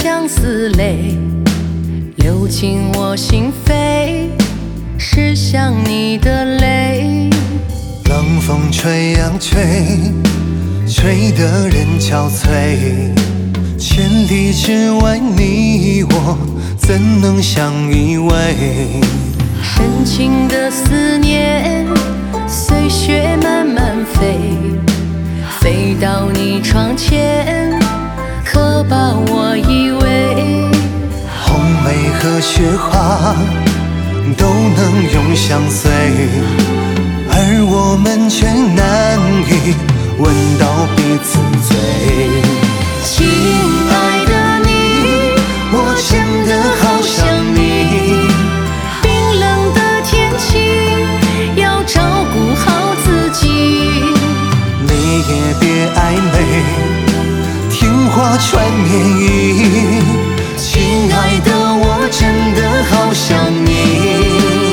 相思泪流进我心扉，是想你的泪。 冷风吹呀吹，吹得人憔悴。千里之外，你我怎能相依偎？ 深情的思念随雪慢慢飞，飞到你窗前，可把我依偎。 红梅和雪花都能永相随，而我们却难以闻到彼此醉。亲爱的你，我真的好想你。 冰冷的天气，要照顾好自己。 你也别暧昧，听话传绵语。亲爱的，我真的好想你。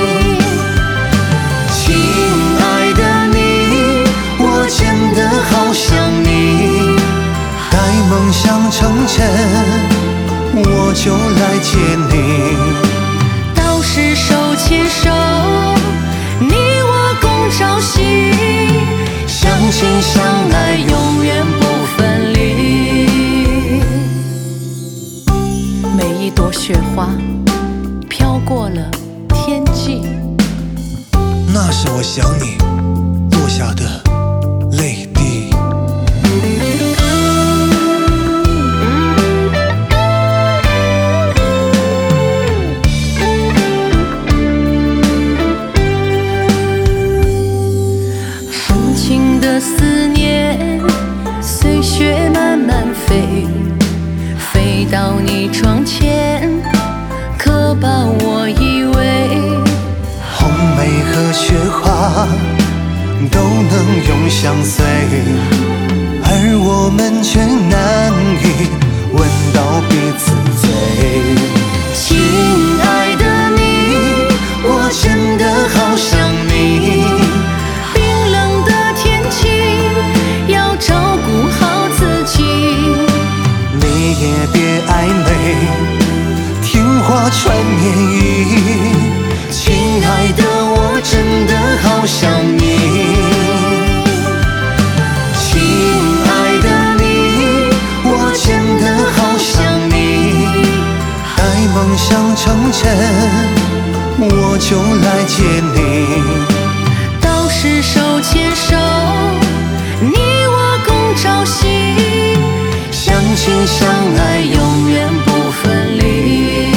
亲爱的你，我真的好想你。待梦想成真，我就来接你。 到时手牵手，你我共朝夕，相亲相爱，永远不分离。每一朵雪花飘过了天际， 那是我想你落下的泪滴。 深情的思念随雪慢慢飞，飞到你窗前，可把我依偎。 红梅和雪花都能永相随，而我们却难以闻到彼此醉。亲爱的你，我真的好想你。 冰冷的天气，要照顾好自己。 你也别暧昧，听话传绵语。亲爱的，我真的好想你。亲爱的你，我真的好想你。待梦想成真，我就来接你。 到时手牵手，你我共朝夕， 相亲相爱， 永远不分离。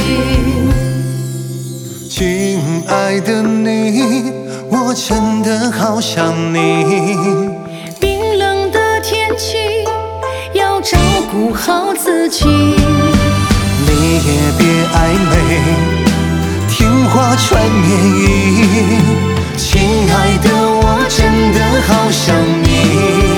亲爱的你，我真的好想你。 冰冷的天气，要照顾好自己。 你也别暧昧，听话传绵语。亲爱的，我真的好想你。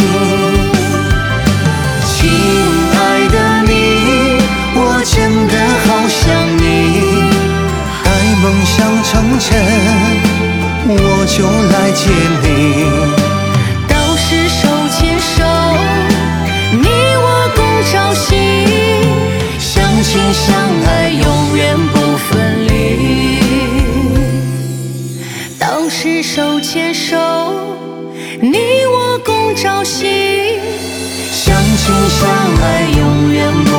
亲爱的你，我真的好想你。待梦想成真，我就来接你。 到时手牵手，你我共朝夕， 相亲相爱，永远不分离。 到时手牵手，你我共朝夕， 相亲相爱，永远不